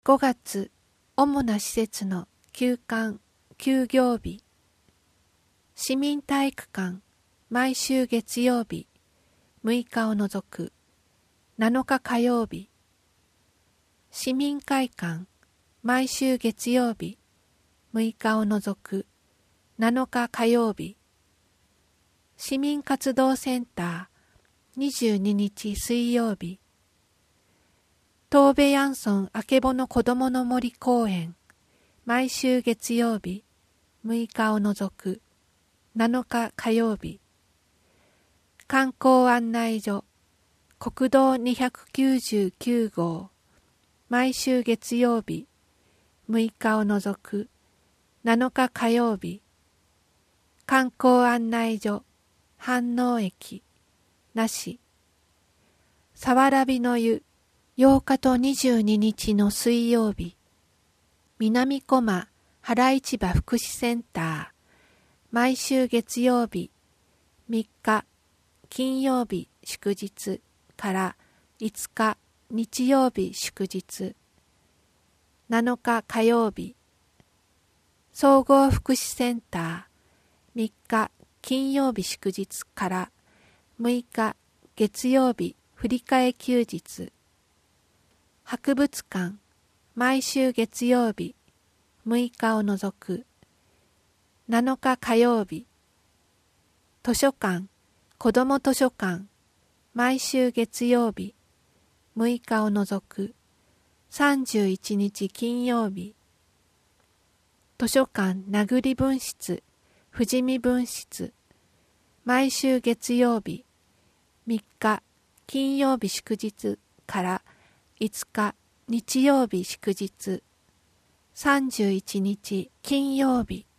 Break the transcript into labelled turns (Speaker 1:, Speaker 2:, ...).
Speaker 1: 5月、主な施設の休館・休業日。市民体育館、毎週月曜日、6日を除く、7日火曜日。市民会館、毎週月曜日、6日を除く、7日火曜日。市民活動センター、22日水曜日。東部ヤンソンあけぼの子どもの森公園、毎週月曜日、6日を除く、7日火曜日。観光案内所、国道299号、毎週月曜日、6日を除く、7日火曜日。観光案内所、飯能駅、なし。さわらびの湯、8日と22日の水曜日。南小間原市場福祉センター、毎週月曜日、3日、金曜日祝日から5日、日曜日祝日。7日火曜日。総合福祉センター、3日、金曜日祝日から6日、月曜日振り替え休日。博物館、毎週月曜日、6日を除く、7日火曜日。図書館、子ども図書館、毎週月曜日、6日を除く、31日金曜日。図書館名栗分室、富士見分室、毎週月曜日、3日、金曜日祝日から5日、日曜日祝日、31日金曜日。